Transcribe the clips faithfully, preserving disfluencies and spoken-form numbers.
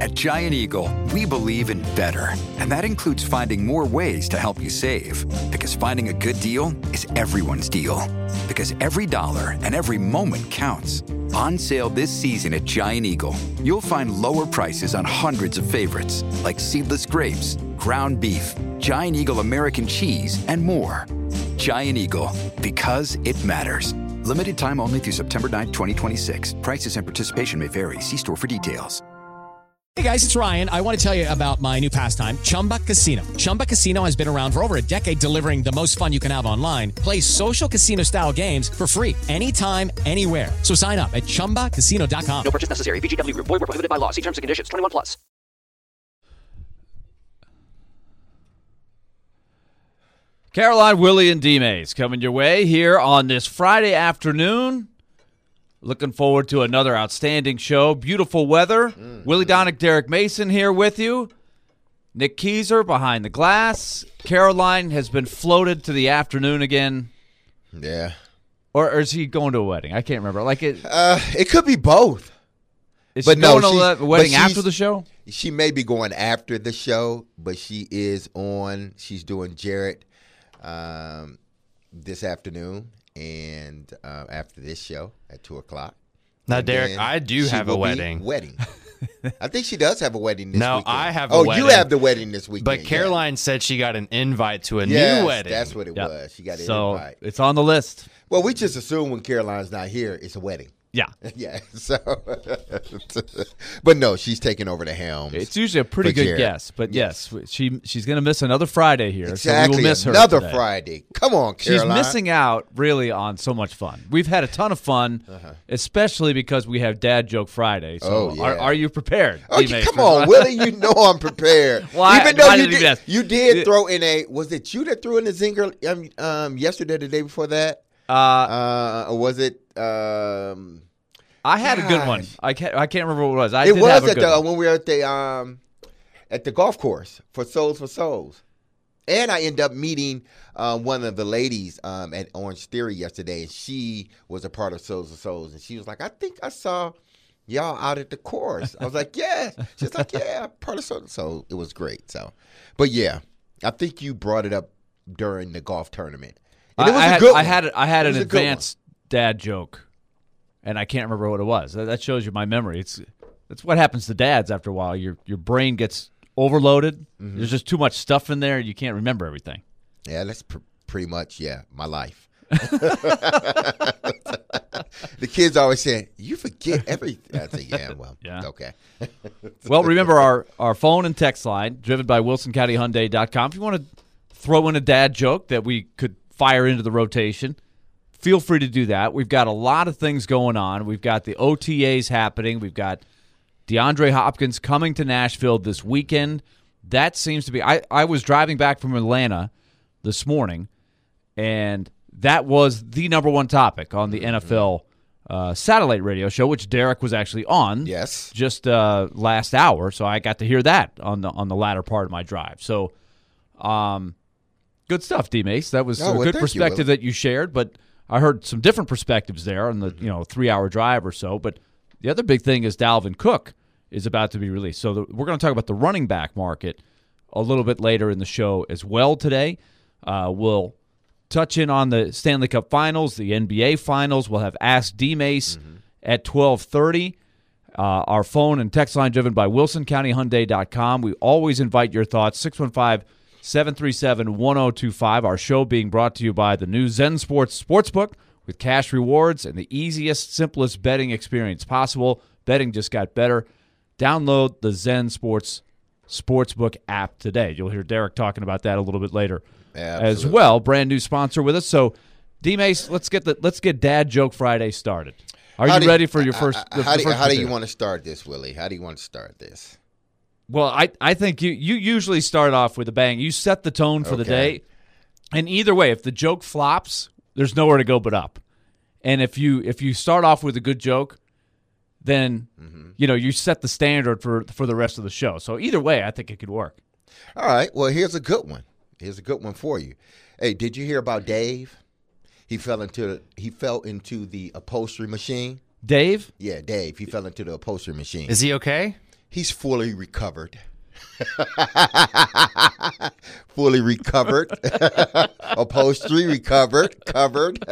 At Giant Eagle, we believe in better. And that includes finding more ways to help you save. Because finding a good deal is everyone's deal. Because every dollar and every moment counts. On sale this season at Giant Eagle, you'll find lower prices on hundreds of favorites, like seedless grapes, ground beef, Giant Eagle American cheese, and more. Giant Eagle, because it matters. Limited time only through September ninth, twenty twenty-six. Prices and participation may vary. See store for details. Hey guys, it's Ryan. I want to tell you about my new pastime, Chumba Casino. Chumba Casino has been around for over a decade, delivering the most fun you can have online. Play social casino style games for free anytime, anywhere. So sign up at chumba casino dot com. No purchase necessary. V G W Group. Void where prohibited by law. See terms and conditions. twenty-one plus. Caroline, Willie, and D-Mays coming your way here on this Friday afternoon. Looking forward to another outstanding show. Beautiful weather. Mm-hmm. Willie Donick, Derek Mason here with you. Nick Keyser behind the glass. Caroline has been floated to the afternoon again. Yeah. Or, or is he going to a wedding? I can't remember. Like it. Uh, it could be both. Is but she no, going to a wedding after the show? She may be going after the show, but she is on. She's doing Jarrett um, this afternoon. And uh, after this show at two o'clock. Now, and Derek, I do have a wedding. Wedding. I think she does have a wedding this no, weekend. No, I have a oh, wedding. Oh, you have the wedding this weekend. But Caroline yeah. said she got an invite to a yes, new wedding. That's what it yep. was. She got an so invite. It's on the list. Well, we just assume when Caroline's not here, it's a wedding. Yeah. yeah. So, but no, she's taking over the helm. It's usually a pretty good Jarrett. guess, but yes, yes she she's going to miss another Friday here. Exactly. So we will miss her another today. Friday. Come on, Caroline. She's missing out really on so much fun. We've had a ton of fun, uh-huh. especially because we have Dad Joke Friday. So oh, yeah. are, are you prepared? Oh, come on, Willie. You know I'm prepared. well, Even I, though I you did, did, you did throw in a, was it you that threw in the zinger um, um, yesterday, the day before that? Uh, uh, or was it? Um, I had gosh. a good one. I can't. I can't remember what it was. I it did was have a at good the, one. when we were at the um, at the golf course for Souls for Souls, and I ended up meeting uh, one of the ladies um, at Orange Theory yesterday, and she was a part of Souls for Souls, and she was like, "I think I saw y'all out at the course." I was like, "Yeah." She's like, "Yeah, part of Souls." So it was great. So, but yeah, I think you brought it up during the golf tournament. And it was I, a had, good I had I had an a advanced dad joke. And I can't remember what it was. That shows you my memory. It's that's what happens to dads after a while. Your your brain gets overloaded. Mm-hmm. There's just too much stuff in there. You can't remember everything. Yeah, that's pr- pretty much, yeah, my life. The kids always say, you forget everything. I say, yeah, well, yeah. okay. Well, remember our, our phone and text line, driven by Wilson County Hyundai dot com. If you want to throw in a dad joke that we could fire into the rotation, feel free to do that. We've got a lot of things going on. We've got the O T As happening. We've got DeAndre Hopkins coming to Nashville this weekend. That seems to be – I I was driving back from Atlanta this morning, and that was the number one topic on the mm-hmm. N F L uh, satellite radio show, which Derek was actually on yes. just uh, last hour. So I got to hear that on the on the latter part of my drive. So um, good stuff, D-Mace. That was oh, a well, good perspective you, that you shared, but – I heard some different perspectives there on the you know three-hour drive or so. But the other big thing is Dalvin Cook is about to be released. So the, we're going to talk about the running back market a little bit later in the show as well today. Uh, we'll touch in on the Stanley Cup Finals, the N B A Finals. We'll have Ask D-Mace mm-hmm. at twelve thirty. Uh, our phone and text line driven by Wilson County Hyundai dot com. We always invite your thoughts, six one five, seven three seven, one oh two five. Our show being brought to you by the new Zen Sports Sportsbook with cash rewards and the easiest, simplest betting experience possible. Betting just got better. Download the Zen Sports Sportsbook app today. You'll hear Derek talking about that a little bit later yeah, as well. Brand new sponsor with us. So, D-Mace, let's get the let's get Dad Joke Friday started. Are how you ready for your first? Uh, the, how the do, first how do you want to start this, Willie? How do you want to start this? Well, I, I think you, you usually start off with a bang. You set the tone for okay. the day. And either way, if the joke flops, there's nowhere to go but up. And if you if you start off with a good joke, then mm-hmm. you know you set the standard for for the rest of the show. So either way, I think it could work. All right. Well, here's a good one. Here's a good one for you. Hey, did you hear about Dave? He fell into he fell into the upholstery machine. Dave? Yeah, Dave. He fell into the upholstery machine. Is he okay? He's fully recovered. Fully recovered. Upholstery recovered. Covered.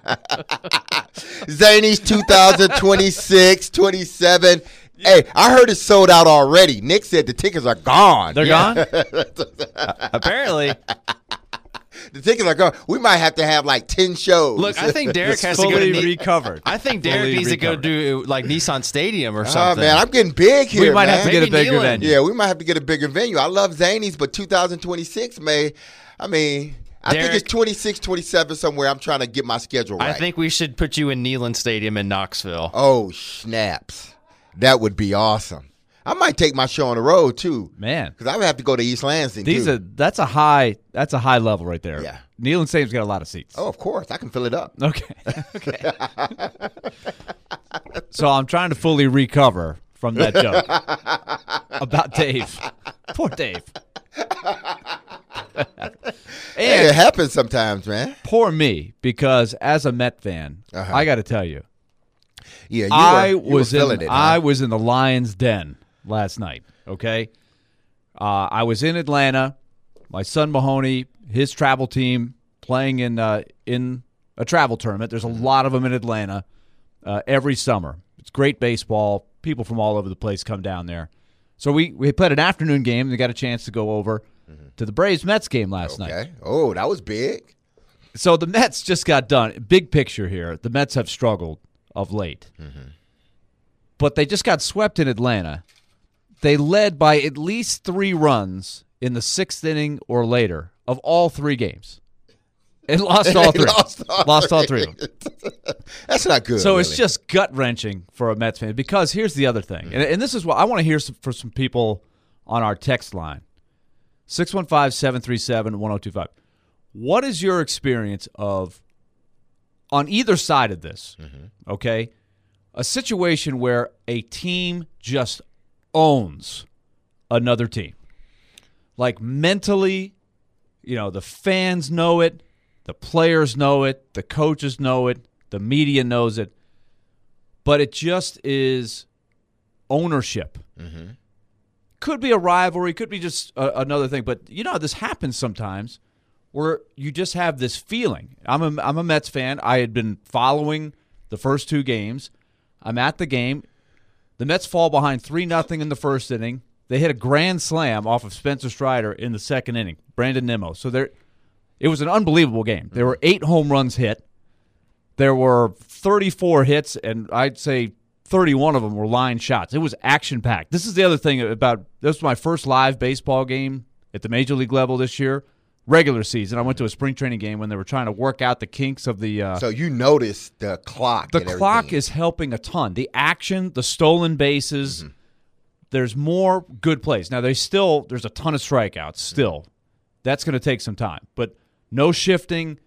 Zany's two thousand twenty-six, twenty-seven. Hey, I heard it's sold out already. Nick said the tickets are gone. They're Yeah. gone? Uh, apparently. The tickets are gone. We might have to have like ten shows. Look, I think Derek It's has to go to fully Ne- recovered. I think Derek Fully needs recovered. to go do like Nissan Stadium or Oh, something. man, I'm getting big here, We might man. have to get a Maybe bigger Neyland. venue. Yeah, we might have to get a bigger venue. I love Zany's, but two thousand twenty-six, may, I mean, I think Derek- it's twenty-six, twenty-seven somewhere. I'm trying to get my schedule right. I think we should put you in Neyland Stadium in Knoxville. Oh, snaps. That would be awesome. I might take my show on the road, too. Man. Because I would have to go to East Lansing, These too. are that's a high that's a high level right there. Yeah. Neyland Stadium's got a lot of seats. Oh, of course. I can fill it up. Okay. Okay. So I'm trying to fully recover from that joke about Dave. Poor Dave. Hey, And it happens sometimes, man. poor me, because as a Met fan, Uh-huh. I got to tell you, Yeah, you I were, you was were in feeling it. I huh? was in the Lions' den last night. Okay, uh, I was in Atlanta. My son Mahoney, his travel team, playing in uh, in a travel tournament. There's a lot of them in Atlanta uh, every summer. It's great baseball. People from all over the place come down there. So we we played an afternoon game. We got a chance to go over to the Braves Mets game last night. Okay. Oh, that was big. So the Mets just got done. Big picture here. The Mets have struggled of late. But they just got swept in Atlanta. They led by at least three runs in the sixth inning or later of all three games. And lost all They three. lost all Lost all three. three of them. That's not good. So it's really. just gut-wrenching for a Mets fan, because here's the other thing. And, and this is what I want to hear some, for some people on our text line. six one five, seven three seven, one oh two five. What is your experience of, on either side of this, okay, a situation where a team just owns another team? Like mentally, you know, the fans know it, the players know it, the coaches know it, the media knows it, but it just is ownership. Could be a rivalry, could be just a, another thing, but you know, this happens sometimes where you just have this feeling. I'm a, I'm a Mets fan. I had been following the first two games. I'm at the game. The Mets fall behind three nothing in the first inning. They hit a grand slam off of Spencer Strider in the second inning, Brandon Nimmo. So there, it was an unbelievable game. There were eight home runs hit. There were thirty-four hits, and I'd say thirty-one of them were line shots. It was action-packed. This is the other thing about – this was my first live baseball game at the Major League level this year. Regular season. I went to a spring training game when they were trying to work out the kinks of the uh, – So you noticed the clock. the and clock everything. is helping a ton. The action, the stolen bases, there's more good plays. Now, they still there's a ton of strikeouts still. That's going to take some time. But no shifting.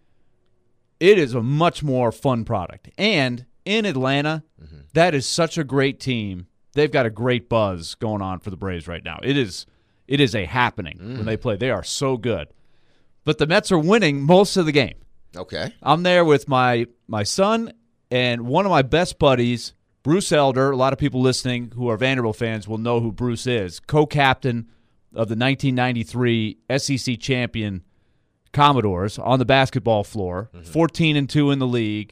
It is a much more fun product. And in Atlanta, that is such a great team. They've got a great buzz going on for the Braves right now. It is it is a happening when they play. They are so good. But the Mets are winning most of the game. Okay. I'm there with my my son and one of my best buddies, Bruce Elder. A lot of people listening who are Vanderbilt fans will know who Bruce is. Co-captain of the nineteen ninety-three S E C champion Commodores on the basketball floor, fourteen and two in the league,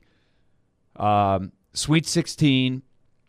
um, Sweet sixteen,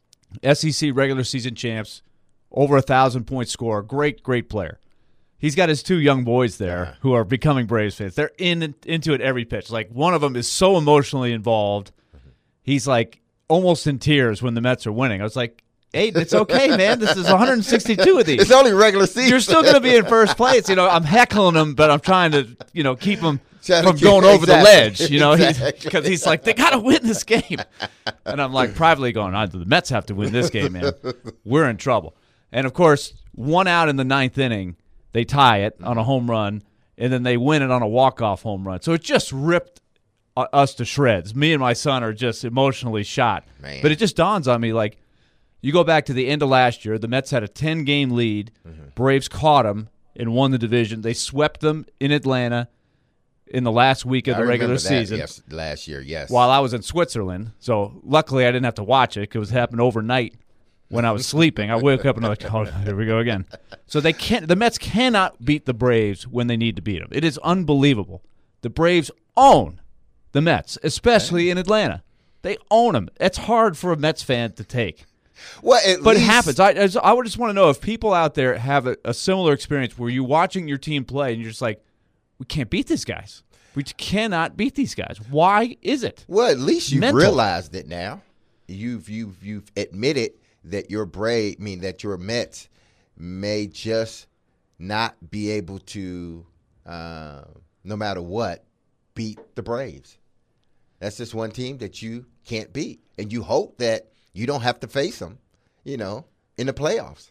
S E C regular season champs, over a thousand point scorer. Great, great player. He's got his two young boys there who are becoming Braves fans. They're in into it every pitch. Like, one of them is so emotionally involved. He's like almost in tears when the Mets are winning. I was like, hey, it's okay, man. This is one hundred sixty-two of these. It's only regular season. You're still going to be in first place. You know, I'm heckling him, but I'm trying to, you know, keep him Trying to from keep- going over the exactly. ledge. You know, Exactly. because he's like, they got to win this game. And I'm like privately going, "Ah, the Mets have to win this game, man. We're in trouble. And of course, one out in the ninth inning, they tie it on a home run, and then they win it on a walk-off home run. So it just ripped uh, us to shreds. Me and my son are just emotionally shot. Man. But it just dawns on me, like, you go back to the end of last year, the Mets had a ten-game lead. Braves caught them and won the division. They swept them in Atlanta in the last week of I the regular remember that, season Yes, last year, yes. while I was in Switzerland. So luckily I didn't have to watch it because it happened overnight when I was sleeping. I woke up and I was like, oh, here we go again. So they can't. The Mets cannot beat the Braves when they need to beat them. It is unbelievable. The Braves own the Mets, especially in Atlanta. They own them. It's hard for a Mets fan to take. Well, at but least, it happens. I, I would just want to know if people out there have a, a similar experience where you're watching your team play and you're just like, we can't beat these guys. We cannot beat these guys. Why is it? Well, at least you've Mental. realized it now. You've you've you've admitted that your Brave, I mean that your Mets may just not be able to, uh, no matter what, beat the Braves. That's just one team that you can't beat, and you hope that you don't have to face them, you know, in the playoffs.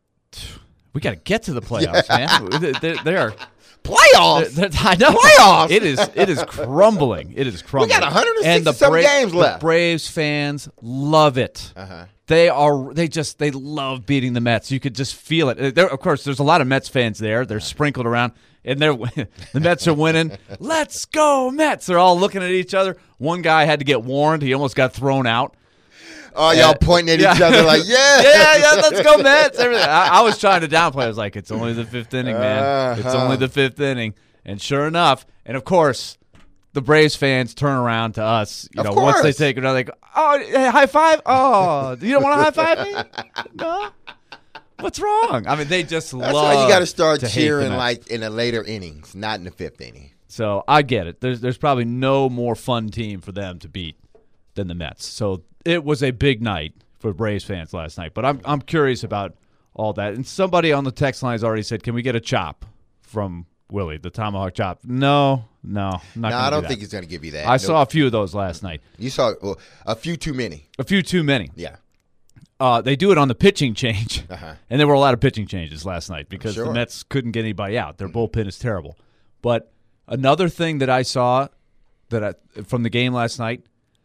We got to get to the playoffs, man. They, they are playoffs. They're, they're, I know Playoffs. It is. It is crumbling. It is crumbling. We got one hundred and the sixty-seven Bra- games left. The Braves fans love it. Uh-huh. They are. They just. They love beating the Mets. You could just feel it. There, of course, there's a lot of Mets fans there. They're sprinkled around, and they're the Mets are winning. Let's go Mets! They're all looking at each other. One guy had to get warned. He almost got thrown out. Oh, y'all pointing at yeah. each other like, yeah. yeah, yeah, let's go Mets. Everything. I, I was trying to downplay. I was like, it's only the fifth inning, man. Uh-huh. It's only the fifth inning. And sure enough, and of course, the Braves fans turn around to us. You Of know, once they course. take it, they're like, oh, hey, high five? Oh, you don't want to high five me? No? What's wrong? I mean, they just That's love why you got to start to hate the cheering Mets. like in the later innings, not in the fifth inning. So I get it. There's there's probably no more fun team for them to beat than the Mets. So it was a big night for Braves fans last night. But I'm I'm curious about all that. And somebody on the text line has already said, "Can we get a chop from Willie, the tomahawk chop?" No, no, not No, gonna I do don't that. think he's going to give you that. I Nope. saw a few of those last night. You saw well, a few too many. A few too many. Yeah. Uh, they do it on the pitching change, Uh-huh. and there were a lot of pitching changes last night because Sure. the Mets couldn't get anybody out. Their bullpen is terrible. But another thing that I saw that I, from the game last night,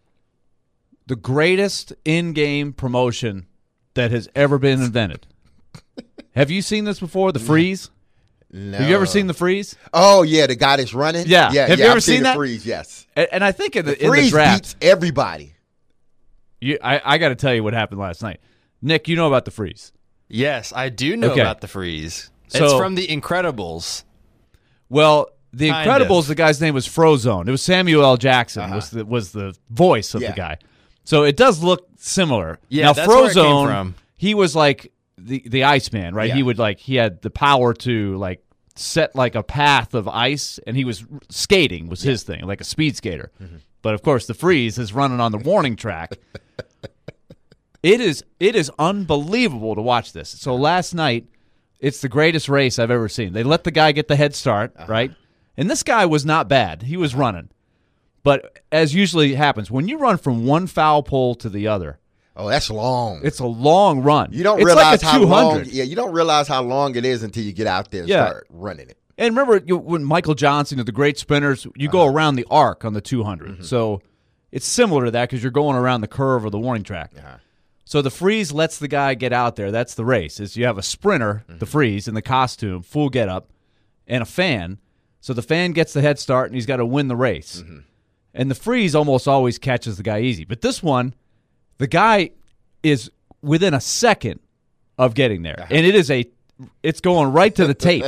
the greatest in-game promotion that has ever been invented. Have you seen this before? The freeze? No. Have you ever seen the freeze? Oh yeah, the guy that's running. Yeah. yeah. Have yeah, you ever I've seen, seen the that? freeze? Yes. And, and I think in the, in the Freeze draft, beats everybody. you, I, I got to tell you what happened last night. Nick, you know about the freeze. Yes, I do know Okay. about the freeze. So- it's from The Incredibles. Well, The Kind Incredibles, of. the guy's name was Frozone. It was Samuel L. Jackson was the was the voice of Yeah. the guy. So it does look similar. Yeah, now that's where it came Frozone, from. he was like the the Iceman, right? Yeah. He would like he had the power to like set like a path of ice, and he was skating was his thing, like a speed skater. Mm-hmm. But of course, the freeze is running on the warning track. It is it is unbelievable to watch this. So last night, it's the greatest race I've ever seen. They let the guy get the head start, Uh-huh. right? And this guy was not bad. He was running. But as usually happens, when you run from one foul pole to the other, Oh, that's long. it's a long run. you don't it's realize like a how two long. hundred. Yeah, you don't realize how long it is until you get out there and Yeah. start running it. And remember you, when Michael Johnson of the great spinners, you Uh-huh. go around the arc on the two hundred. Mm-hmm. So it's similar to that because you're going around the curve of the warning track. Uh-huh. So the freeze lets the guy get out there. That's the race. Is you have a sprinter, Mm-hmm. the freeze, in the costume, full get up, and a fan. So the fan gets the head start, and he's got to win the race. Mm-hmm. And the freeze almost always catches the guy easy. But this one, the guy is within a second of getting there, Uh-huh. and it is a, it's going right to the tape.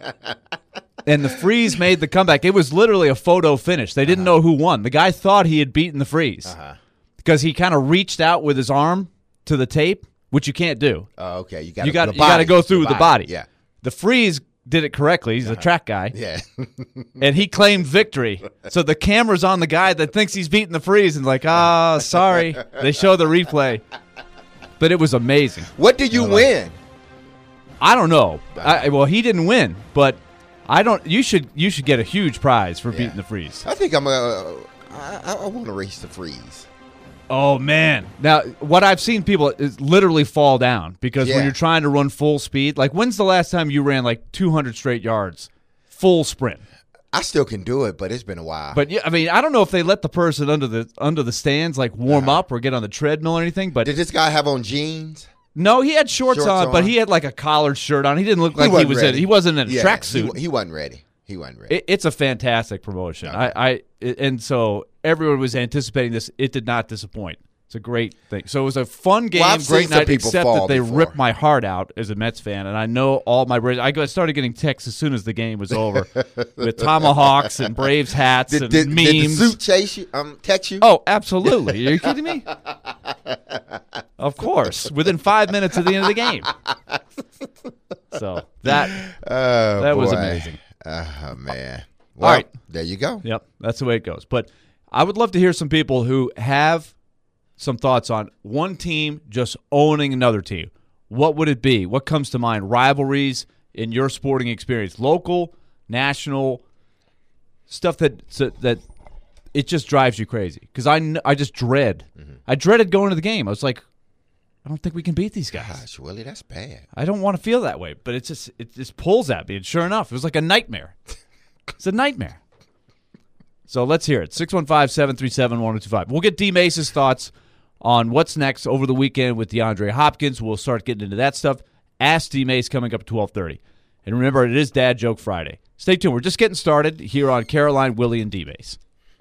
And the freeze made the comeback. It was literally a photo finish. They didn't know who won. The guy thought he had beaten the freeze Uh-huh. because he kind of reached out with his arm to the tape, which you can't do. Oh, okay. You got You got the you got to body, go through the body. Yeah. The freeze did it correctly. He's a track guy, Yeah. and he claimed victory. So the camera's on the guy that thinks he's beating the freeze, and like, ah, sorry. They show the replay, but it was amazing. What did you win? I don't know. I, well, he didn't win, but I don't. You should you should get a huge prize for beating the freeze. I think I'm uh, I, I want to race the freeze. Oh man! Now, what I've seen people is literally fall down because Yeah. when you're trying to run full speed, like when's the last time you ran like two hundred straight yards, full sprint? I still can do it, but it's been a while. But yeah, I mean, I don't know if they let the person under the under the stands like warm up or get on the treadmill or anything. But did this guy have on jeans? no, he had shorts, Shorts on, but on? he had like a collared shirt on. He didn't look like he, wasn't was ready. in. He wasn't in a Yeah, tracksuit. He, he wasn't ready. He wasn't ready. It, it's a fantastic promotion. I, I and so everyone was anticipating this. It did not disappoint. It's a great thing. So it was a fun game, Well, I've great seen some night, people except fall that they before. ripped my heart out as a Mets fan. And I know all my Braves. I got- started getting texts as soon as the game was over with tomahawks and Braves hats Did, and did, memes. did the suit chase you? Um, text you? Oh, absolutely. Are you kidding me? Of course. Within five minutes of the end of the game. So that Oh, that was boy. amazing. Oh, man. Well, right. there you go. Yep, that's the way it goes. But I would love to hear some people who have some thoughts on one team just owning another team. What would it be? What comes to mind? Rivalries in your sporting experience, local, national, stuff that so, that it just drives you crazy. Because I, kn- I just dread. Mm-hmm. I dreaded going to the game. I was like, I don't think we can beat these guys. Gosh, Willie, that's bad. I don't want to feel that way, but it just it just pulls at me. And sure enough, it was like a nightmare. It's a nightmare. So let's hear it. six one five, seven three seven, one oh two five. We'll get D. Mace's thoughts on what's next over the weekend with DeAndre Hopkins. We'll start getting into that stuff. Ask D. Mace coming up at twelve thirty. And remember, it is Dad Joke Friday. Stay tuned. We're just getting started here on Caroline, Willie, and D. Mace.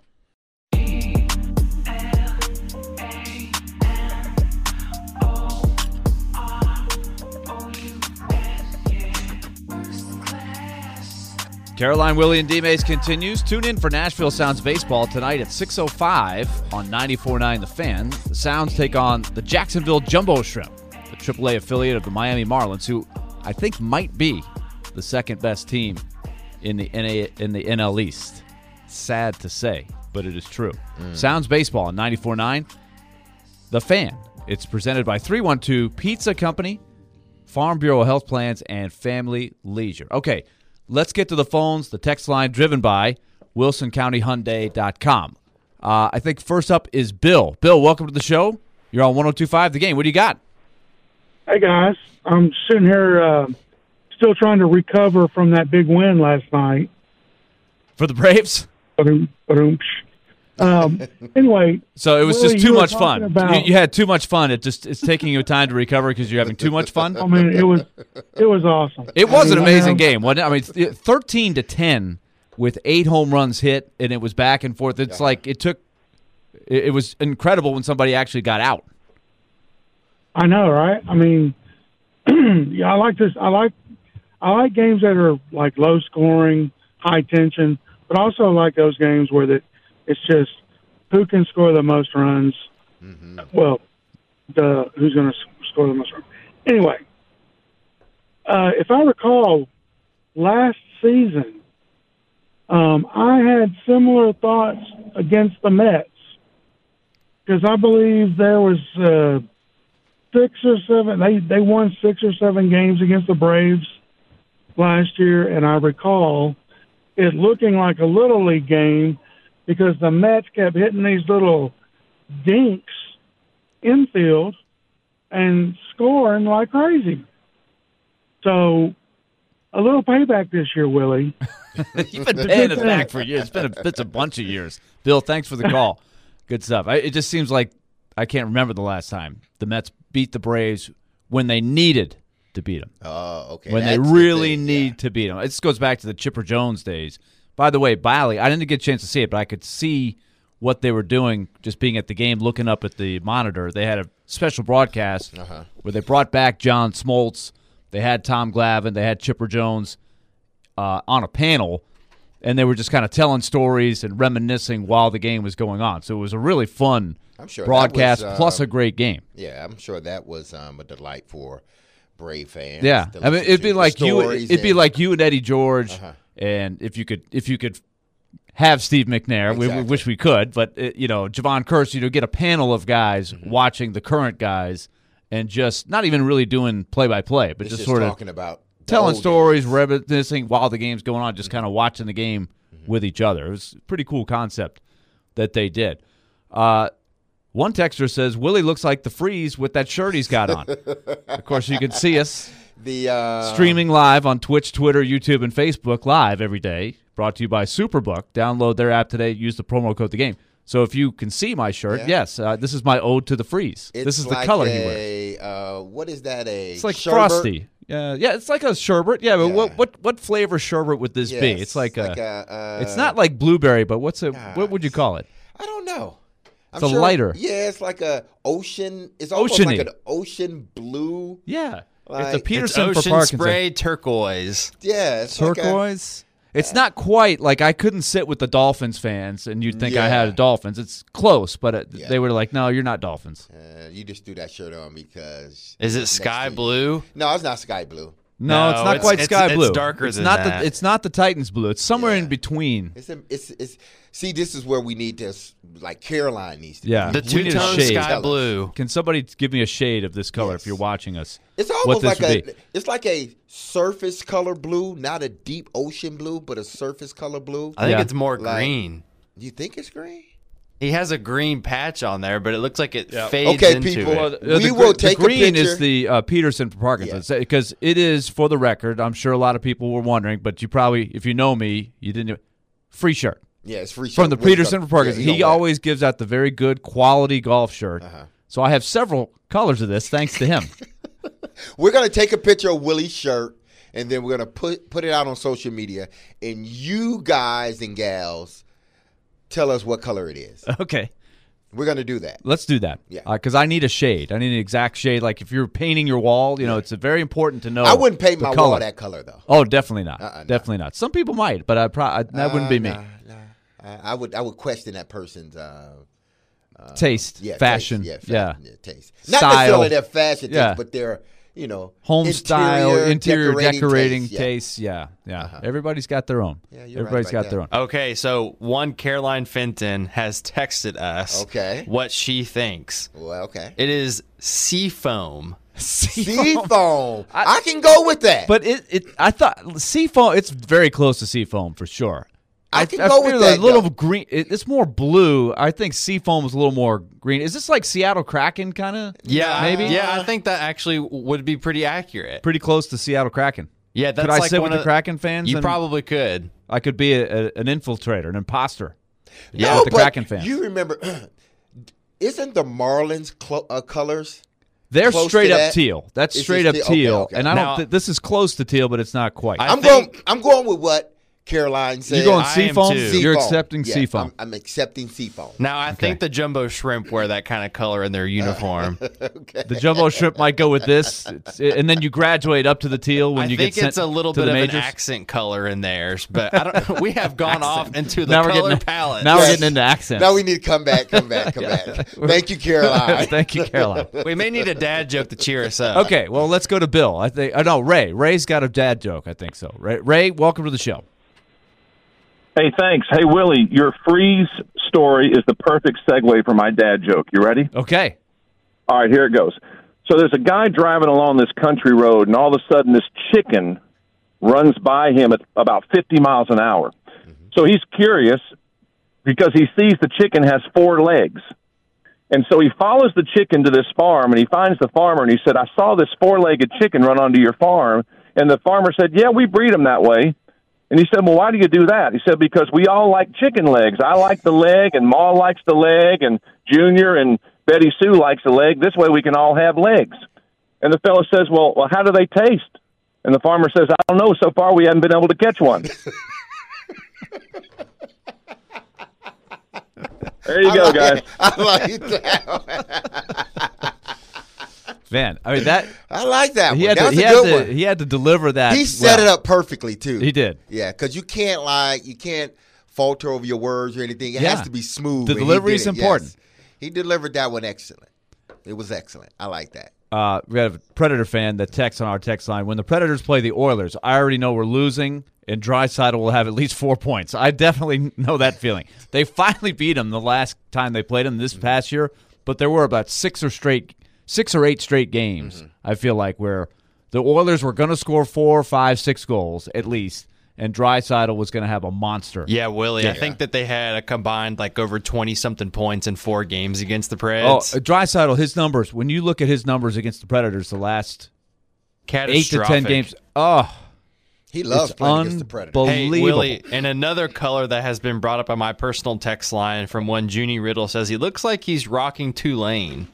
Caroline, Willie, and D-Mace continues. Tune in for Nashville Sounds Baseball tonight at six oh five on ninety-four point nine The Fan. The Sounds take on the Jacksonville Jumbo Shrimp, the triple A affiliate of the Miami Marlins, who I think might be the second-best team in the N A in the N L East. Sad to say, but it is true. Sounds Baseball on ninety-four point nine The Fan. It's presented by three one two Pizza Company, Farm Bureau Health Plans, and Family Leisure. Okay. Let's get to the phones, the text line driven by Wilson County Hyundai dot com. Uh, I think first up is Bill. Bill, welcome to the show. You're on one oh two point five The Game. What do you got? Hey, guys. I'm sitting here uh, still trying to recover from that big win last night. For the Braves? Ba-doom, ba-doom, psh. Um, anyway. So it was Willie, just too you were much talking fun. about- You, you had too much fun. It just it's taking you time to recover because you're having too much fun. I mean, it was it was awesome. It was I an mean, amazing um, game, wasn't it? I mean, th- thirteen to ten with eight home runs hit, and it was back and forth. It's like it took. It, it was incredible when somebody actually got out. I know, right? I mean, yeah, I like this. I like I like games that are like low scoring, high tension, but also like those games where that it's just who can score the most runs. Mm-hmm. Well, the who's going to score the most runs. Anyway, uh, if I recall, last season, um, I had similar thoughts against the Mets because I believe there was uh, six or seven. They they won six or seven games against the Braves last year, and I recall it looking like a little league game because the Mets kept hitting these little dinks infield and scoring like crazy. So a little payback this year, Willie. You've been paying us back for years. It's been a, it's a bunch of years. Bill, thanks for the call. Good stuff. I, it just seems like I can't remember the last time the Mets beat the Braves when they needed to beat them. Oh, okay. When they That's the really thing, need yeah. to beat them. This goes back to the Chipper Jones days. By the way, Bally, I didn't get a chance to see it, but I could see what they were doing just being at the game, looking up at the monitor. They had a special broadcast Uh-huh. where they brought back John Smoltz. They had Tom Glavine. They had Chipper Jones uh, on a panel, and they were just kind of telling stories and reminiscing while the game was going on. So it was a really fun I'm sure that broadcast was, uh, plus a great game. Yeah, I'm sure that was um, a delight for Brave fans. Yeah, to I mean, listen it'd be to the like you. stories It'd be and- like you and Eddie George, Uh-huh. and if you could, if you could have Steve McNair, we, we Exactly. wish we could, but it, you know, Javon Curse, you know, get a panel of guys Mm-hmm. watching the current guys and just not even really doing play by play, but It's just just sort of talking about the telling old stories, days. reminiscing while the game's going on, just Mm-hmm. kind of watching the game with each other. It was a pretty cool concept that they did. Uh, one texter says, Willie looks like the Freeze with that shirt he's got on. Of course, you can see us The uh, streaming live on Twitch, Twitter, YouTube, and Facebook live every day. Brought to you by Superbook. Download their app today. Use the promo code the game. So if you can see my shirt, Yeah. yes, uh, this is my ode to the Freeze. It's This is like the color a, he wears. Uh, what is that? A It's like sherbet? frosty. Yeah, yeah, it's like a sherbet. Yeah, but Yeah. what what what flavor sherbet would this be? Yes, It's like, a. a, uh, it's not like blueberry, but what's a gosh. what would you call it? I don't know. I'm it's a sure, lighter. Yeah, it's like a ocean. It's almost Oceany. like an ocean blue. Yeah, Like- it's a It's Peterson for ocean Parkinson. spray turquoise. Yeah, it's like a- Turquoise. It's not quite like I couldn't sit with the Dolphins fans, and you'd think I had Yeah. a Dolphins. It's close, but it, Yeah. they were like, "No, you're not Dolphins." uh, you just threw that shirt on because. Is it next sky to you. blue? No, it's not sky blue. No, No, it's not it's- quite it's- sky it's blue. darker it's than not that. The, it's not the Titans blue. It's somewhere Yeah. in between. It's a, it's it's. See, this is where we need to like Caroline needs to. Yeah. Be. The We need a two-tone shade. sky blue. Can somebody give me a shade of this color Yes. if you're watching us? It's what almost this like would a. be. It's like a surface color blue, not a deep ocean blue, but a surface color blue. I think Yeah. it's more Like- green. You think it's green? He has a green patch on there, but it looks like it fades Okay, into people. it. Well, Uh, We the, will gr- take a the green picture. is the uh, Peterson for Parkinson's because it is, for the record. I'm sure a lot of people were wondering, but you probably, if you know me, you didn't. Free shirt Yeah, it's free. from the shirt. What Peterson color? for Parkinson's. Yeah, he gonna wear it. always gives out the very good quality golf shirt. Uh-huh. So I have several colors of this thanks to him. We're gonna take a picture of Willie's shirt, and then we're gonna put put it out on social media, and you guys and gals tell us what color it is. Okay. We're gonna do that. Let's do that. Yeah. Because I need a shade. I need an exact shade. Like if you're painting your wall, you know, it's very important to know. I wouldn't paint the my color. wall that color though. Oh, definitely not. Uh-uh, no. Definitely not. Some people might, but I probably that wouldn't be Uh, me. Nah, nah. I, I would I would question that person's uh, Taste, yeah fashion, taste, yeah, yeah, fa- yeah, taste. Not Style. necessarily their fashion Yeah. taste, but their you know home style, interior decorating decorating taste, yeah. taste. Yeah, yeah. Uh-huh. Everybody's got their own. Yeah, you're right Everybody's about got their own. that. Okay, so one Caroline Fenton has texted us Okay. what she thinks. Well, okay. It is seafoam. Seafoam. I, can go with that. But it, it, I thought seafoam. It's very close to seafoam for sure. I can go with feel that, A little though. green. It, it's more blue. I think seafoam is a little more green. Is this like Seattle Kraken kind of? Yeah, maybe. Yeah, I think that actually would be pretty accurate. Pretty close to Seattle Kraken. Yeah, that's could I like sit one with the of- Kraken fans? You and probably could. I could be a, a, an infiltrator, an imposter. Yeah, no, with the but Kraken fans. you remember, isn't the Marlins clo- uh, colors? They're close straight to up that? teal. That's It's straight just up teal? Okay, teal, okay. and I Now- don't. Th- this is close to teal, but it's not quite. I I'm think- going. I'm going with what Caroline said. You're going I am seafoam. too. You're Seafoam. accepting Yeah, seafoam. I'm, I'm accepting seafoam. Now, I think the jumbo shrimp wear that kind of color in their uniform. Okay. The jumbo shrimp might go with this, It's- and then you graduate up to the teal when I you think get sent it's a little to bit the of majors. an accent color in theirs, but I don't. We have gone off into the Now we're color getting palette. now Yes. we're getting into accents. Now we need to come back. Come back. Come back. Thank you, Caroline. Thank you, Caroline. We may need a dad joke to cheer us up. Okay, well, let's go to Bill. I think. Oh, no, Ray. Ray's got a dad joke. I think so. Ray, Ray, welcome to the show. Hey, thanks. Hey, Willie, your freeze story is the perfect segue for my dad joke. You ready? Okay. All right, here it goes. So there's a guy driving along this country road, and all of a sudden this chicken runs by him at about fifty miles an hour. So he's curious because he sees the chicken has four legs. And so he follows the chicken to this farm, and he finds the farmer, and he said, I saw this four-legged chicken run onto your farm. And the farmer said, yeah, we breed them that way. And he said, well, why do you do that? He said, because we all like chicken legs. I like the leg, and Ma likes the leg, and Junior and Betty Sue likes the leg. This way we can all have legs. And the fellow says, well, well, how do they taste? And the farmer says, I don't know. So far we haven't been able to catch one. There you I go, like guys. it. I like that. Man, I mean, that. I like that one. He had, That to, was he, a had good to, one. he had to deliver that. He set well. it up perfectly too. He did. Yeah, because you can't like you can't falter over your words or anything. It Yeah. has to be smooth. The and he delivery did is it, important. yes. He delivered that one excellent. It was excellent. I like that. Uh, we have a Predator fan that texts on our text line. When the Predators play the Oilers, I already know we're losing, and Draisaitl will have at least four points. I definitely know that feeling. They finally beat them the last time they played them this past year, but there were about six or straight, six or eight straight games. Mm-hmm. I feel like where the Oilers were going to score four, five, six goals at least, and Draisaitl was going to have a monster. Yeah, Willie. I think that they had a combined like over twenty-something points in four games against the Oh, Preds. Draisaitl, his numbers. When you look at his numbers against the Predators, the last eight to ten Catastrophic. games, oh. He loves It's playing against the Predators. Hey, Believable. Willie, and another color that has been brought up on my personal text line from one Junie Riddle says he looks like he's rocking Tulane.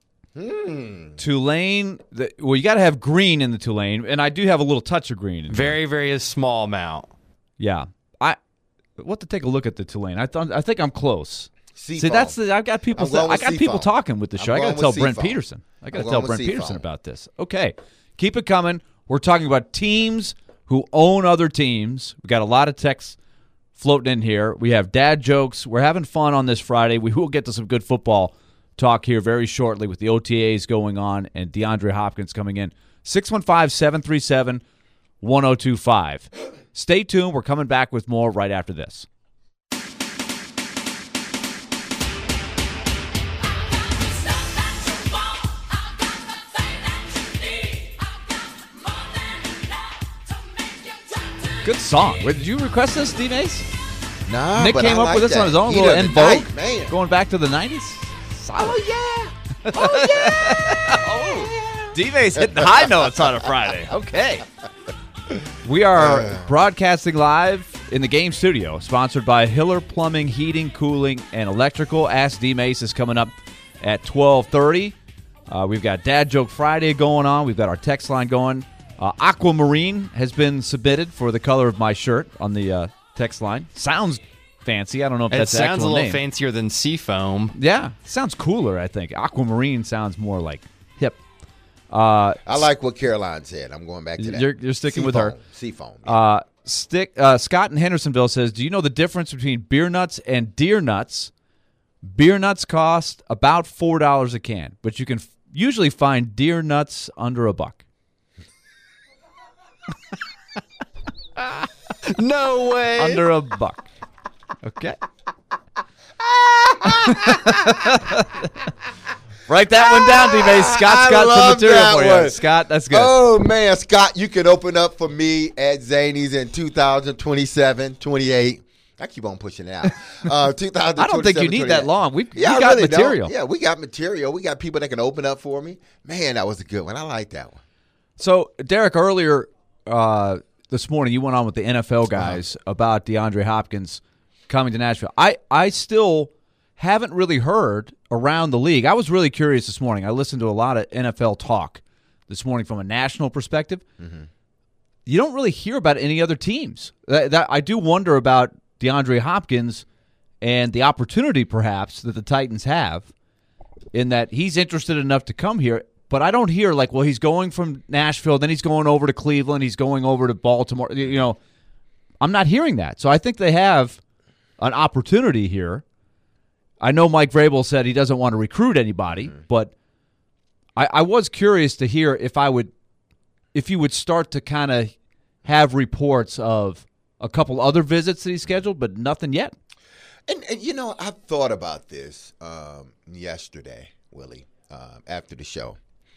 Tulane, the, well, you got to have green in the Tulane, and I do have a little touch of green. In there. Very, very small amount. Yeah, I. We'll have to take a look at the Tulane. I thought I think I'm close. Seafoam. See, that's the, I've got people. I'm going I with got Seafoam. people talking with the show. I'm I got going to tell with Brent Seafoam. Peterson. I got I'm to tell going with Brent Seafoam. Peterson about this. Okay, keep it coming. We're talking about teams who own other teams. We got a lot of texts floating in here. We have dad jokes. We're having fun on this Friday. We will get to some good football talk here very shortly with the O T As going on and DeAndre Hopkins coming in. six one five, seven three seven, one oh two five. Stay tuned. We're coming back with more right after this. Good song. Wait, did you request this, Steve Ace? Nah, Nick but came I up like with this that. on his own, Heat little of En the Vogue, night, man. going back to the nineties. Solid. Oh yeah. Oh yeah. Oh, Steve Ace hitting high notes on a Friday. Okay. We are broadcasting live in the game studio, sponsored by Hiller Plumbing, Heating, Cooling, and Electrical. Ask D Mace is coming up at twelve thirty. Uh, we've got Dad Joke Friday going on. We've got our text line going. Uh, Aquamarine has been submitted for the color of my shirt on the uh, text line. Sounds fancy. I don't know if It that's the sounds a actual little name. fancier than Seafoam. Yeah, sounds cooler, I think. Aquamarine sounds more like hip. Uh, I like what Caroline said. I'm going back to that. You're, you're sticking with her. Seafoam. Uh, stick. Uh, Scott in Hendersonville says, do you know the difference between beer nuts and deer nuts? Beer nuts cost about four dollars a can, but you can f- usually find deer nuts under a buck. No way. Under a buck. Okay. Write that one down, D-Base. Scott's I got some love material that for you. one. Scott, that's good. Oh, man, Scott, you can open up for me at Zany's in two thousand twenty-seven, twenty-eight. I keep on pushing it out. Uh, two thousand I don't think you need that long. We've, yeah, we I got really material. Don't. Yeah, we got material. We got people that can open up for me. Man, that was a good one. I like that one. So, Derek, earlier uh, this morning, you went on with the N F L guys uh-huh. about DeAndre Hopkins coming to Nashville. I, I still haven't really heard around the league. I was really curious this morning. I listened to a lot of N F L talk this morning from a national perspective. Mm-hmm. You don't really hear about any other teams. That, that I do wonder about DeAndre Hopkins and the opportunity, perhaps, that the Titans have in that he's interested enough to come here. But I don't hear like, well, he's going from Nashville, then he's going over to Cleveland, he's going over to Baltimore. You know, I'm not hearing that. So I think they have an opportunity here. I know Mike Vrabel said he doesn't want to recruit anybody, mm-hmm. but I, I was curious to hear if I would, if you would start to kind of have reports of a couple other visits that he scheduled, but nothing yet. And, and you know, I thought about this um, yesterday, Willie, uh, after the show.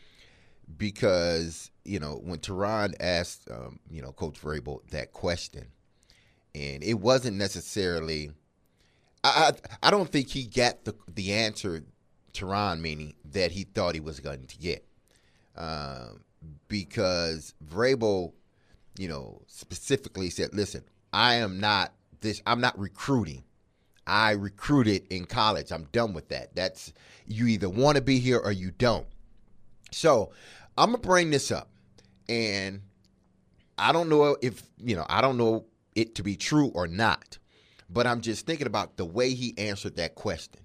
Because, you know, when Teron asked, um, you know, Coach Vrabel that question, and it wasn't necessarily, I I, I don't think he got the the answer, Teron, meaning that he thought he was going to get. Um, because Vrabel, you know, specifically said, listen, I am not this, I'm not recruiting. I recruited in college. I'm done with that. That's, you either want to be here or you don't. So I'm going to bring this up, and I don't know if, you know, I don't know it to be true or not, but I'm just thinking about the way he answered that question.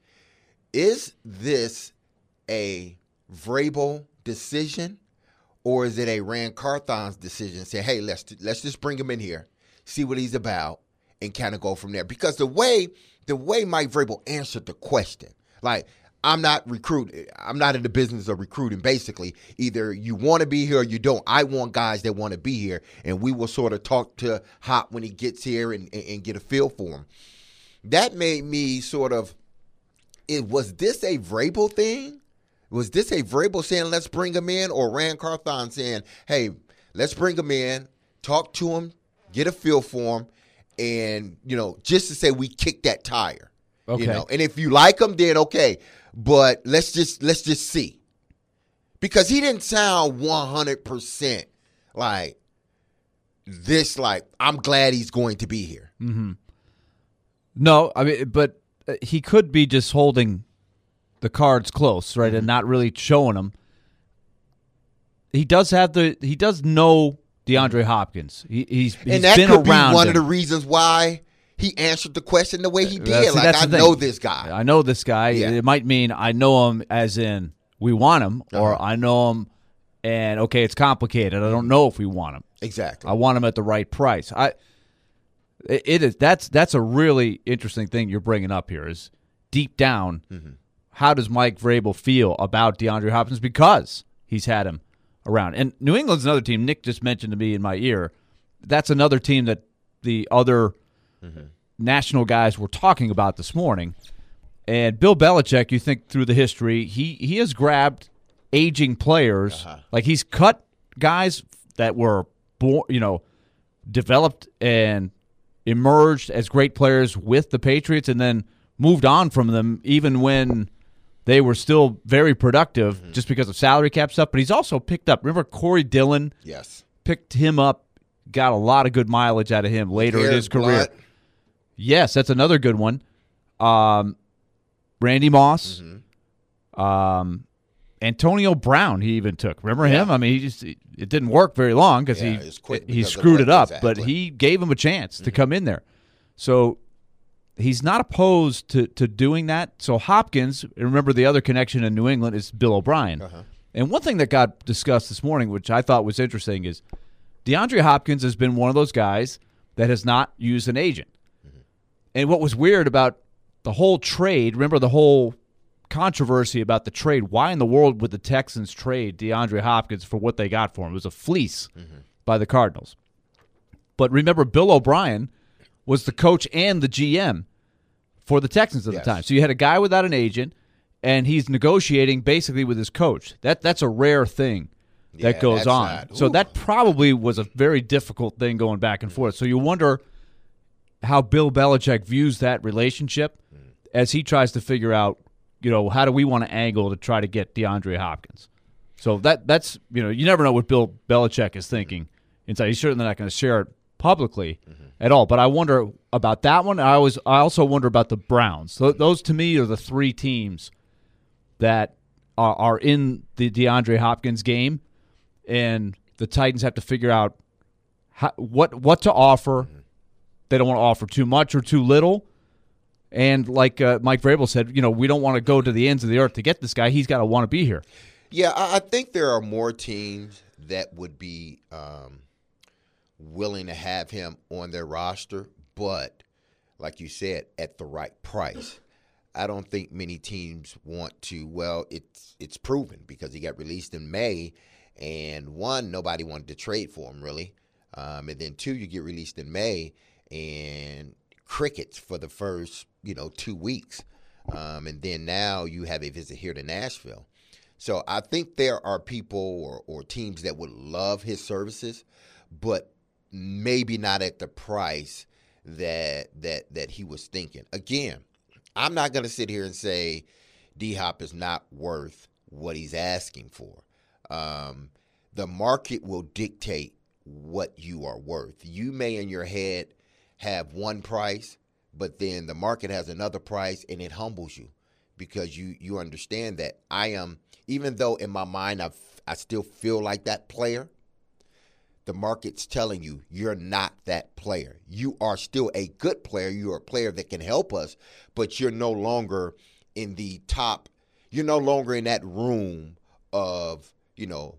Is this a Vrabel decision, or is it a Ran Carthon's decision? Say, hey, let's let's just bring him in here, see what he's about, and kind of go from there. Because the way the way Mike Vrabel answered the question, like, I'm not recruiting. I'm not in the business of recruiting. Basically, either you want to be here or you don't. I want guys that want to be here, and we will sort of talk to Hop when he gets here and, and, and get a feel for him. That made me sort of, it was this a Vrabel thing? Was this a Vrabel saying, let's bring him in, or Ran Carthon saying, hey, let's bring him in, talk to him, get a feel for him, and, you know, just to say we kicked that tire. Okay. You know, and if you like him, then okay. But let's just let's just see. Because he didn't sound one hundred percent like this, like, I'm glad he's going to be here. Mm-hmm. No, I mean, but he could be just holding the cards close, right, mm-hmm. and not really showing them. He does have the he does know DeAndre Hopkins. He, he's he's and that been could around be one him. of the reasons why he answered the question the way he did. That's- like, that's I the know thing. this guy. I know this guy. Yeah. It might mean I know him as in we want him, or Uh-huh. I know him and, okay, it's complicated. I don't know if we want him. Exactly. I want him at the right price. I it, it is that's that's a really interesting thing you're bringing up here is deep down, Mm-hmm. how does Mike Vrabel feel about DeAndre Hopkins because he's had him around? And New England's another team. Nick just mentioned to me in my ear. That's another team that the other Mm-hmm. national guys were talking about this morning. And Bill Belichick, you think through the history, he he has grabbed aging players, Uh-huh. like he's cut guys that were born, you know, developed and emerged as great players with the Patriots, and then moved on from them, even when they were still very productive, Mm-hmm. just because of salary cap stuff. But he's also picked up. Remember Corey Dillon? Yes. Picked him up, got a lot of good mileage out of him later in Garrett his career. Blunt. Yes, that's another good one. Um, Randy Moss, Mm-hmm. um, Antonio Brown. He even took. Remember him? Yeah. I mean, he just it didn't work very long because Yeah, he it's quick he because of screwed what- it up. exactly. But he gave him a chance Mm-hmm. to come in there. So he's not opposed to to doing that. So Hopkins. Remember the other connection in New England is Bill O'Brien. Uh-huh. And one thing that got discussed this morning, which I thought was interesting, is DeAndre Hopkins has been one of those guys that has not used an agent. And what was weird about the whole trade, remember the whole controversy about the trade, why in the world would the Texans trade DeAndre Hopkins for what they got for him? It was a fleece Mm-hmm. by the Cardinals. But remember, Bill O'Brien was the coach and the G M for the Texans at Yes. the time. So you had a guy without an agent, and he's negotiating basically with his coach. That That's a rare thing that Yeah, goes that's on. not- so ooh. that probably was a very difficult thing going back and forth. So you wonder how Bill Belichick views that relationship as he tries to figure out, you know, how do we want to angle to try to get DeAndre Hopkins? So that that's, you know, you never know what Bill Belichick is thinking inside. He's certainly not going to share it publicly at all. But I wonder about that one. I always, I also wonder about the Browns. So those to me are the three teams that are, are in the DeAndre Hopkins game, and the Titans have to figure out how, what what to offer. They don't want to offer too much or too little. And like uh, Mike Vrabel said, you know, we don't want to go to the ends of the earth to get this guy. He's got to want to be here. Yeah, I, I think there are more teams that would be um, willing to have him on their roster, but like you said, at the right price. I don't think many teams want to. Well, it's it's proven because he got released in May, and one, nobody wanted to trade for him really, um, and then two, you get released in May and crickets for the first you know two weeks, um, and then now you have a visit here to Nashville. So I think there are people or, or teams that would love his services, but maybe not at the price that that that he was thinking. Again, I'm not going to sit here and say D-Hop is not worth what he's asking for. Um, the market will dictate what you are worth. You may in your head have one price, but then the market has another price, and it humbles you because you you understand that I am, even though in my mind I I still feel like that player, the market's telling you you're not that player. You are still a good player. You're a player that can help us, but you're no longer in the top. You're no longer in that room of, you know,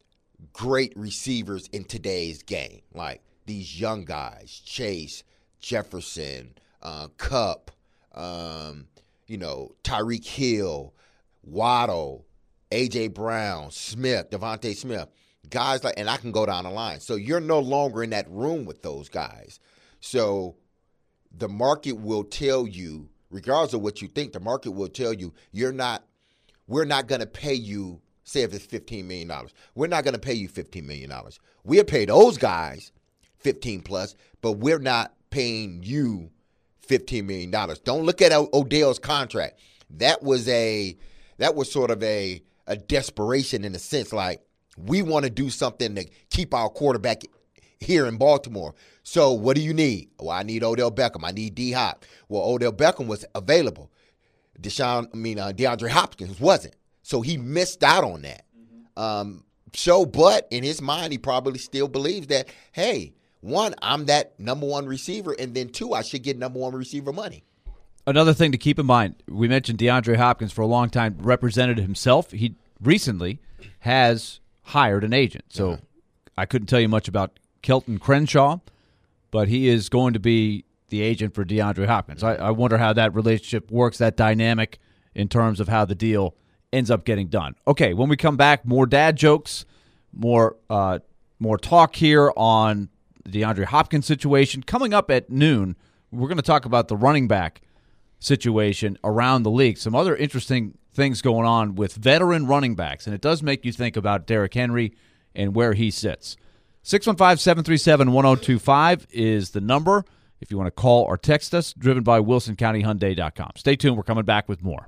great receivers in today's game. Like these young guys, Chase, Jefferson, uh, Kupp, um, you know, Tyreek Hill, Waddle, A J. Brown, Smith, Devontae Smith. Guys like, and I can go down the line. So you're no longer in that room with those guys. So the market will tell you, regardless of what you think, the market will tell you you're not, we're not going to pay you, say if it's fifteen million dollars. We're not going to pay you fifteen million dollars. We'll pay those guys fifteen plus, but we're not paying you fifteen million dollars. Don't look at o- Odell's contract. That was a, that was sort of a, a desperation in a sense, like, we want to do something to keep our quarterback here in Baltimore. So what do you need? Well, I need Odell Beckham. I need D-Hop. Well, Odell Beckham was available. Deshaun, I mean, uh, DeAndre Hopkins wasn't. So he missed out on that. Mm-hmm. Um, so, but in his mind, he probably still believes that, hey, one, I'm that number one receiver, and then two, I should get number one receiver money. Another thing to keep in mind, we mentioned DeAndre Hopkins for a long time represented himself. He recently has hired an agent. So uh-huh. I couldn't tell you much about Kelton Crenshaw, but he is going to be the agent for DeAndre Hopkins. I, I wonder how that relationship works, that dynamic in terms of how the deal ends up getting done. Okay, when we come back, more dad jokes, more uh, more talk here on the DeAndre Hopkins situation. Coming up at noon, we're going to talk about the running back situation around the league. Some other interesting things going on with veteran running backs, and it does make you think about Derrick Henry and where he sits. six one five, seven three seven, one oh two five is the number if you want to call or text us, driven by Wilson County Hyundai dot com. Stay tuned. We're coming back with more.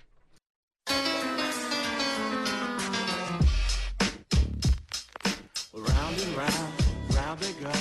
Round and round, round they go.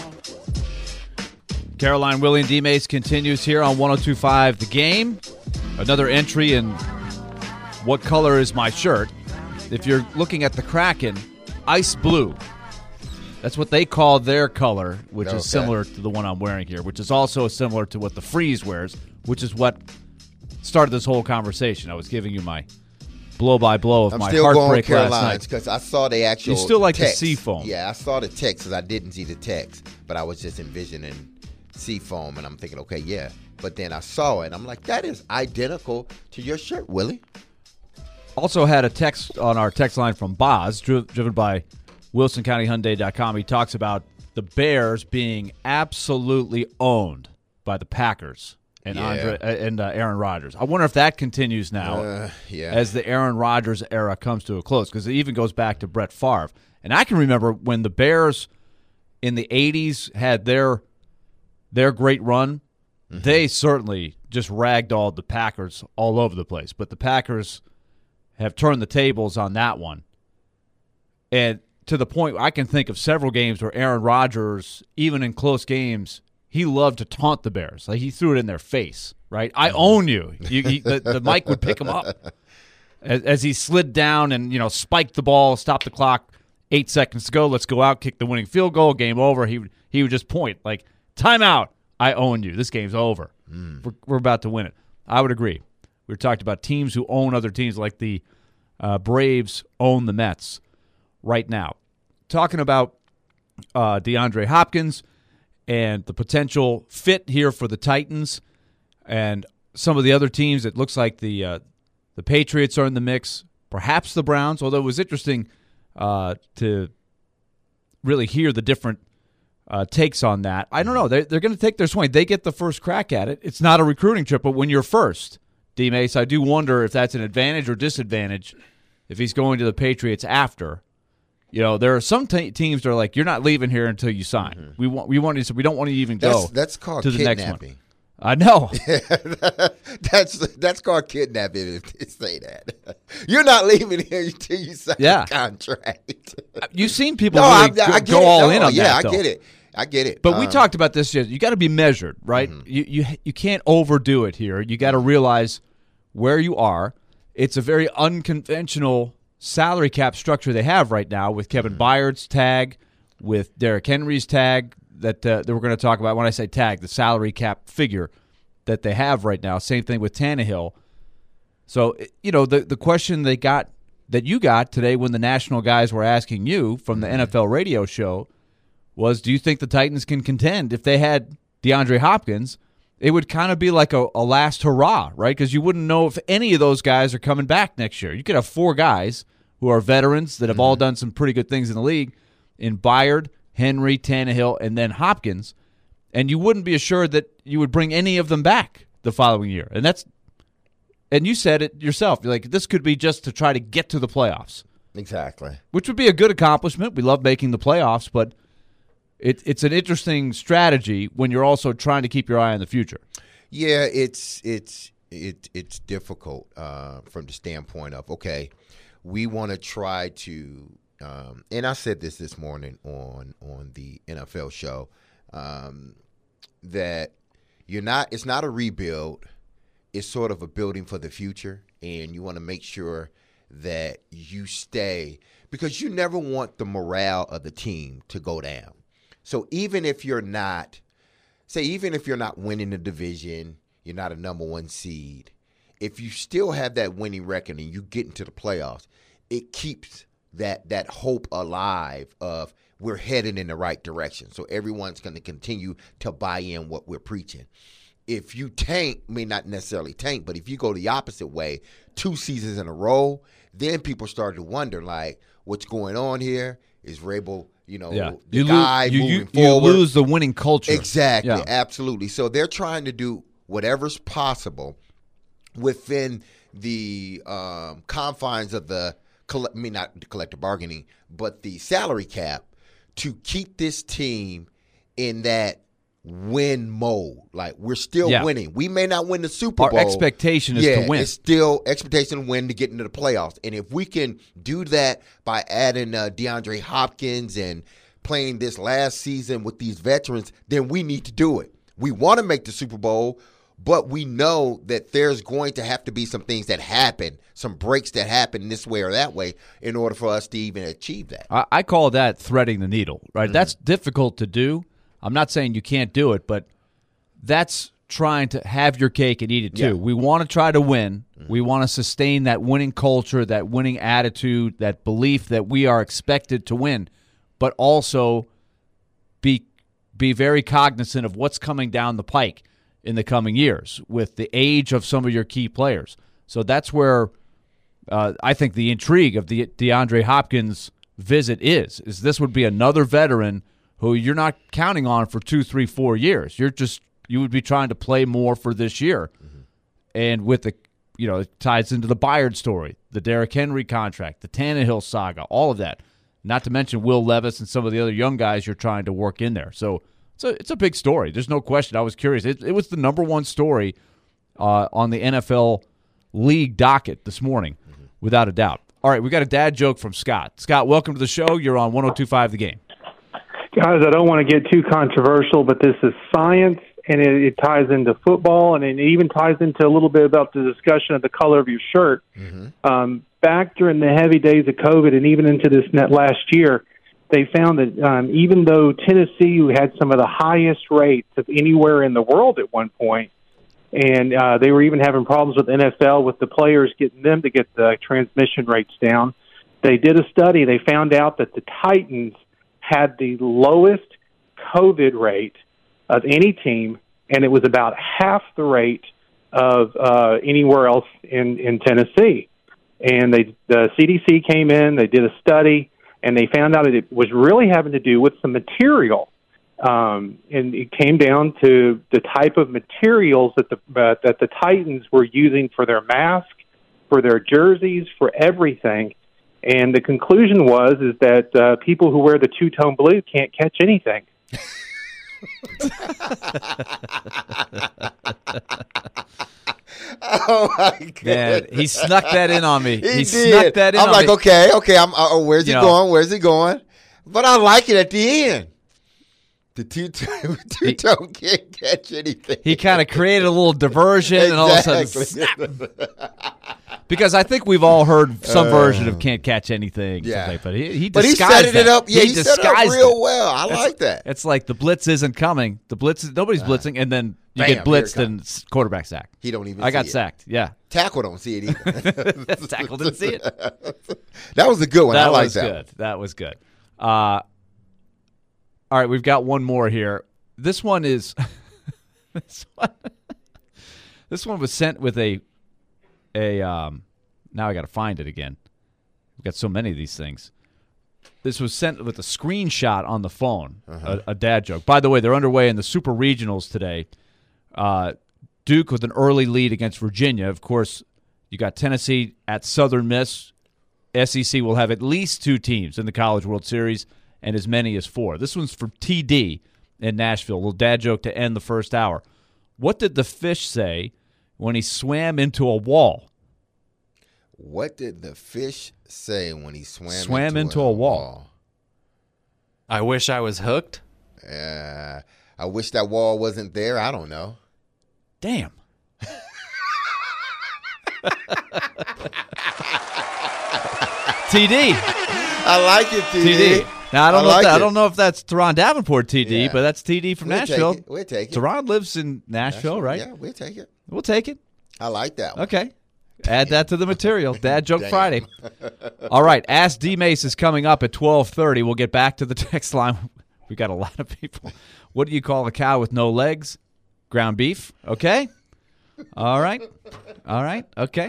Caroline, Willie, and D-Mace continues here on one oh two five The Game. Another entry in what color is my shirt. If you're looking at the Kraken, ice blue. That's what they call their color, which okay. is similar to the one I'm wearing here, which is also similar to what the Freeze wears, which is what started this whole conversation. I was giving you my blow-by-blow of I'm my still heartbreak going last night. Because I saw the actual You still like text. the sea foam. Yeah, I saw the text because I didn't see the text, but I was just envisioning sea foam, and I'm thinking, okay, yeah. But then I saw it, and I'm like, that is identical to your shirt, Willie. Also had a text on our text line from Boz, dri- driven by Wilson County Hyundai dot com. He talks about the Bears being absolutely owned by the Packers and yeah. Andre, uh, and uh, Aaron Rodgers. I wonder if that continues now uh, yeah. as the Aaron Rodgers era comes to a close, because it even goes back to Brett Favre. And I can remember when the Bears in the eighties had their their great run, mm-hmm. they certainly just ragdolled the Packers all over the place. But the Packers have turned the tables on that one. And to the point I can think of several games where Aaron Rodgers, even in close games, he loved to taunt the Bears. Like he threw it in their face, right? I own you. you he, the, the mic would pick him up as, as he slid down and, you know, spiked the ball, stopped the clock, eight seconds to go, let's go out, kick the winning field goal, game over. He would, he would just point, like, timeout, I own you. This game's over. Mm. We're, we're about to win it. I would agree. We talked about teams who own other teams, like the uh, Braves own the Mets right now. Talking about uh, DeAndre Hopkins and the potential fit here for the Titans and some of the other teams. It looks like the uh, the Patriots are in the mix, perhaps the Browns, although it was interesting uh, to really hear the different uh, takes on that. I don't know. They're, they're going to take their swing. They get the first crack at it. It's not a recruiting trip, but when you're first, D-Mace, I do wonder if that's an advantage or disadvantage if he's going to the Patriots after. You know, there are some t- teams that are like, you're not leaving here until you sign. Mm-hmm. We want, we want you, we don't want you to even that's, go. That's called to the kidnapping. Next one. I know. that's that's called kidnapping. If they say that, you're not leaving here until you sign yeah. the contract. You've seen people no, really I, I go, go it. all no, in on yeah, that. Yeah, I though. get it. I get it. But um, we talked about this. You got to be measured, right? Mm-hmm. You you you can't overdo it here. You got to realize where you are. It's a very unconventional salary cap structure they have right now with Kevin mm-hmm. Byard's tag, with Derrick Henry's tag that, uh, that we're going to talk about. When I say tag, the salary cap figure that they have right now. Same thing with Tannehill. So, you know, the, the question they got that you got today when the national guys were asking you from the mm-hmm. N F L radio show was, do you think the Titans can contend? If they had DeAndre Hopkins, it would kind of be like a, a last hurrah, right? Because you wouldn't know if any of those guys are coming back next year. You could have four guys who are veterans that have mm-hmm. all done some pretty good things in the league, in Byard, Henry, Tannehill, and then Hopkins, and you wouldn't be assured that you would bring any of them back the following year. And that's, and you said it yourself. You're like, this could be just to try to get to the playoffs. Exactly. Which would be a good accomplishment. We love making the playoffs, but it, it's an interesting strategy when you're also trying to keep your eye on the future. Yeah, it's it's it, it's difficult uh, from the standpoint of, okay, we want to try to, um, and I said this this morning on on the N F L show, um, that you're not. It's not a rebuild. It's sort of a building for the future, and you want to make sure that you stay, because you never want the morale of the team to go down. So even if you're not, say, even if you're not winning the division, you're not a number one seed, if you still have that winning record and you get into the playoffs, it keeps that that hope alive of we're heading in the right direction. So everyone's going to continue to buy in what we're preaching. If you tank, I mean, not necessarily tank, but if you go the opposite way, two seasons in a row, then people start to wonder, like, what's going on here? Is Rabel, you know, Yeah. the You, guy lose, you, moving you, you forward? lose the winning culture. Exactly, Yeah. absolutely. So they're trying to do whatever's possible within the um, confines of the, coll- I mean, not the collective bargaining, but the salary cap to keep this team in that win mode. Like, we're still Yeah. winning. We may not win the Super Our Bowl. expectation is yeah, to win. It's still expectation to win to get into the playoffs. And if we can do that by adding uh, DeAndre Hopkins and playing this last season with these veterans, then we need to do it. We want to make the Super Bowl, but we know that there's going to have to be some things that happen, some breaks that happen this way or that way in order for us to even achieve that. I, I call that threading the needle, right? Mhm. That's difficult to do. I'm not saying you can't do it, but that's trying to have your cake and eat it too. Yeah. We want to try to win. We want to sustain that winning culture, that winning attitude, that belief that we are expected to win, but also be be very cognizant of what's coming down the pike in the coming years with the age of some of your key players. So that's where uh, I think the intrigue of the DeAndre Hopkins visit is, is this would be another veteran who you're not counting on for two, three, four years. You're just you would be trying to play more for this year. Mm-hmm. And with the, you know, it ties into the Bayard story, the Derrick Henry contract, the Tannehill saga, all of that. Not to mention Will Levis and some of the other young guys you're trying to work in there. So it's a it's a big story. There's no question. I was curious. It, it was the number one story uh, on the N F L league docket this morning, mm-hmm. without a doubt. All right, we got a dad joke from Scott. Scott, welcome to the show. You're on one oh two point five The Game. Guys, I don't want to get too controversial, but this is science, and it, it ties into football, and it even ties into a little bit about the discussion of the color of your shirt. Mm-hmm. Um, back during the heavy days of COVID and even into this net last year, they found that um, even though Tennessee, who had some of the highest rates of anywhere in the world at one point, and uh, they were even having problems with N F L with the players getting them to get the transmission rates down, they did a study. They found out that the Titans had the lowest COVID rate of any team, and it was about half the rate of uh, anywhere else in, in Tennessee. And they, the C D C came in, they did a study, and they found out that it was really having to do with some material. Um, and it came down to the type of materials that the uh, that the Titans were using for their masks, for their jerseys, for everything. And the conclusion was is that uh, people who wear the two-tone blue can't catch anything. Oh my god! Man, he snuck that in on me. He, he did. snuck that in I'm on like, me. okay, okay. I'm. Uh, oh, where's he You know. going? Where's he going? But I like it at the end. The two two two tone can't catch anything. He kind of created a little diversion, and all of a sudden, snap. Because I think we've all heard some Uh, version of "can't catch anything." yeah. something, but he, he But he disguised set it that. up. Yeah, he, set it up disguised real it. well. I It's- like that. It's like the blitz isn't coming. The blitz, is, nobody's blitzing, and then you Bam, get here it blitzed comes. and s- quarterback sack. He don't even. I see got it. sacked. Yeah, Tackle don't see it either. tackle didn't see it. That was a good one. That I like was that. good. That was good. Uh, all right, we've got one more here. This one is this one. This one was sent with a a. Um, now I got to find it again. We've got so many of these things. This was sent with a screenshot on the phone. Uh-huh. A, a dad joke. By the way, they're underway in the Super Regionals today. Uh, Duke with an early lead against Virginia. Of course, you got Tennessee at Southern Miss. S E C will have at least two teams in the College World Series and as many as four. This one's from T D in Nashville. A little dad joke to end the first hour. What did the fish say when he swam into a wall? What did the fish say when he swam, Swam into, into a wall. I wish I was hooked. Uh, I wish that wall wasn't there. I don't know. Damn. T D. I like it, T D. T D. Now I don't I know. like if that, I it. don't know if that's Teron Davenport T D, Yeah. but that's T D from We'll take Nashville. it. We'll take it. Teron lives in Nashville, right? Yeah, we'll take it. We'll take it. I like that one. Okay. Add that to the material. Dad Joke Damn. Friday. All right. Ask D-Mace is coming up at twelve thirty. We'll get back to the text line. We got a lot of people. What do you call a cow with no legs? Ground beef. Okay. All right. All right. Okay.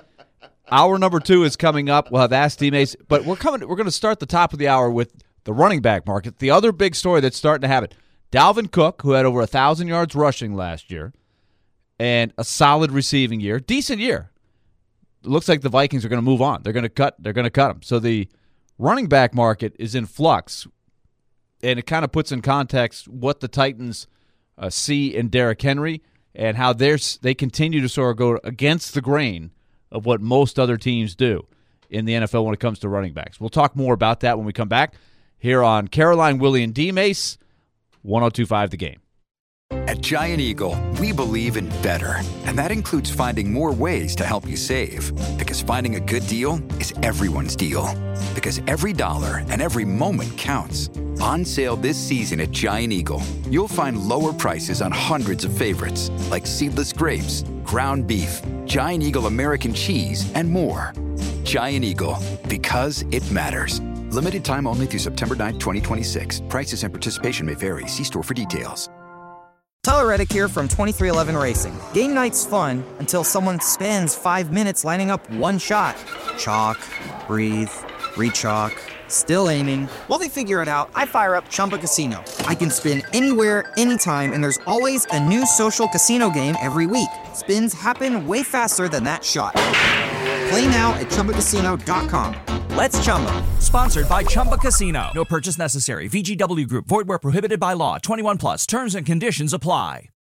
Hour number two is coming up. We'll have Ask D-Mace. But we're coming. We're going to start the top of the hour with the running back market. The other big story that's starting to happen. Dalvin Cook, who had over one thousand yards rushing last year and a solid receiving year. Decent year. It looks like the Vikings are going to move on. They're going to cut. They're going to cut him. So the running back market is in flux, and it kind of puts in context what the Titans uh, see in Derrick Henry and how they're, they continue to sort of go against the grain of what most other teams do in the N F L when it comes to running backs. We'll talk more about that when we come back here on Caroline, Willie, and D-Mace, one oh two point five The Game. At Giant Eagle, we believe in better, and that includes finding more ways to help you save. Because finding a good deal is everyone's deal. Because every dollar and every moment counts. On sale this season at Giant Eagle, you'll find lower prices on hundreds of favorites, like seedless grapes, ground beef, Giant Eagle American cheese, and more. Giant Eagle, because it matters. Limited time only through September ninth, twenty twenty-six. Prices and participation may vary. See store for details. Tyler Reddick here from twenty-three eleven Racing. Game night's fun until someone spends five minutes lining up one shot. Chalk, breathe, re-chalk, still aiming. While they figure it out, I fire up Chumba Casino. I can spin anywhere, anytime, and there's always a new social casino game every week. Spins happen way faster than that shot. Play now at Chumba Casino dot com. Let's Chumba. Sponsored by Chumba Casino. No purchase necessary. V G W Group. Void where prohibited by law. twenty-one plus. Terms and conditions apply.